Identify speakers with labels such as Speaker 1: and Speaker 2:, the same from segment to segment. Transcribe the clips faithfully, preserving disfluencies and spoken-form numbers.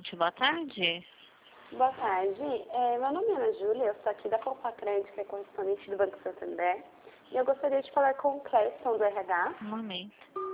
Speaker 1: Gente, boa tarde.
Speaker 2: Boa tarde. É, meu nome é Ana Júlia, eu sou aqui da Poupa Crédito, que é correspondente do Banco Santander. E eu gostaria de falar com o Cleston do R H.
Speaker 1: Um momento.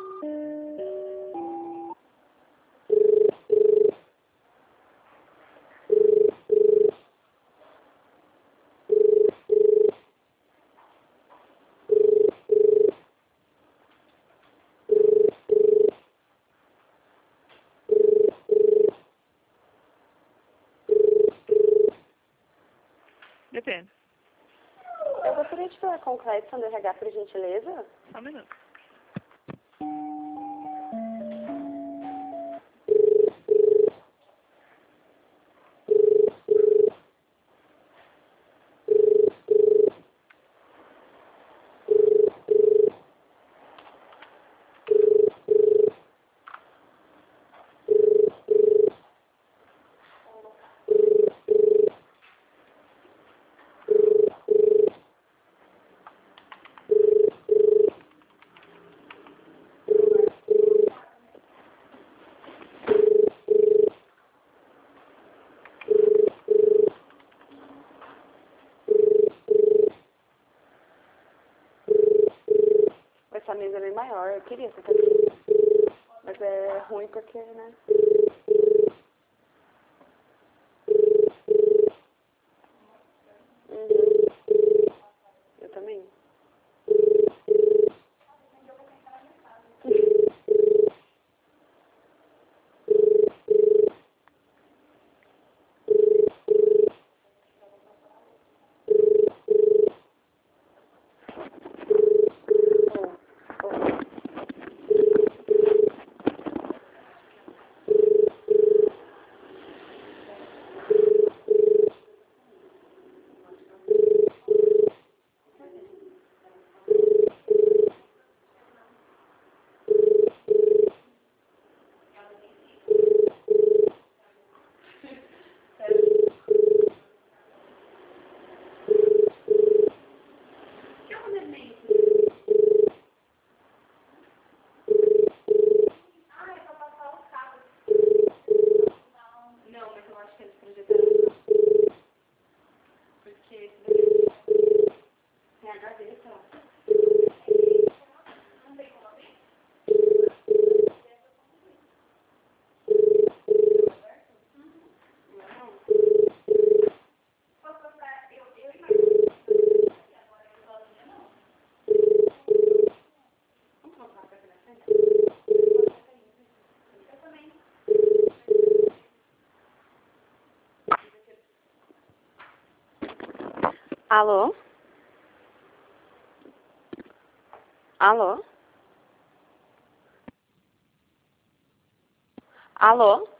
Speaker 1: Depende.
Speaker 2: Eu gostaria de falar com o Cleston do R H, por gentileza.
Speaker 1: Só um minuto.
Speaker 2: Essa mesa é bem maior, eu queria sentar aqui. Mas é ruim porque, né? Uhum. Eu também. Oh, oh. Não, mas eu acho que eles projetaram. Porque esse daqui tem H D, tá? Alô? Alô? Alô?